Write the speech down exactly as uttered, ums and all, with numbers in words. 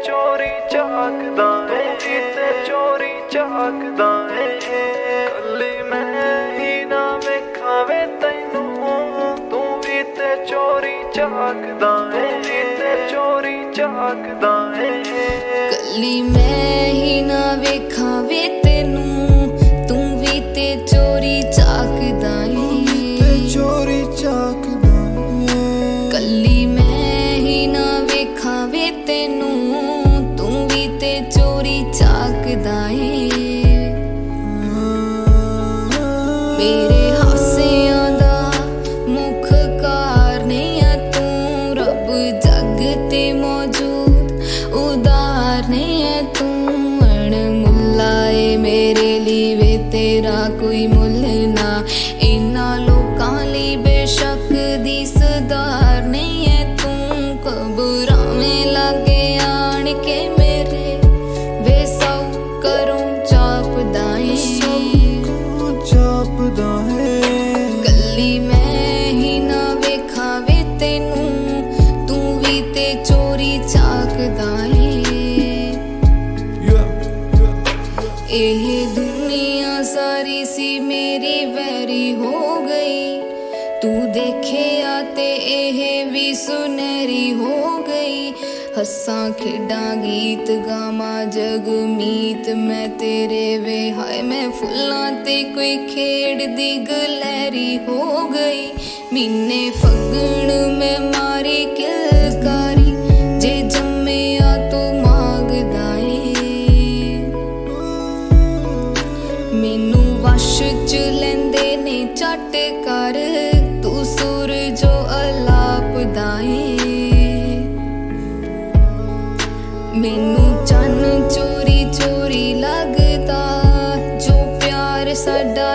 चोरी झाकदा ऐ ते चोरी झाकदा ऐ कल्ली मैं ही ना वेखां वे तैनू तू भी ते चोरी झाकदा ऐ ते चोरी झाकदा ऐ कल्ली मैं ही ना वेखां वे तैनू तू भी ते चोरी झाकदा ऐ चोरी झाकदा ऐ कल्ली मैं ही ना वेखां वे तैनू तू भी ते चोरी झाकदा ऐ मेरे हासियां दा मुख कारने आ तू रब जग ते मौजूद उदारने आ तू अणमुल्ला ऐ मेरे लिए वे तेरा कोई मुल ना इन्ना लोकां लई बेशक दी सदार नहीं है तू कबरां में लागे आन के मेरे वे सौ करों जापदा ऐ जापदा है कल्ली मैं ही ना वेखां वे तैनू तू भी ते चोरी झाकदा ऐ एह दुनिया सारी सी मेरी वैरी हो गई तू देखे आते एह भी सुनहरी हो गई हस्सां खेडां गीत गावां जगमीत मैं तेरे वे हाय मैं फुल्लां ते कोई खेड़ दी गलैरी हो गई मीने फगण में मारी किलकारी जे जम्मे आ तू मांगदा ऐ मैनू वश च लैंदे ने झट कर तू सुर जो अलापदा ऐ मैनू चन्न चोरी चोरी लगदा जो प्यार साडा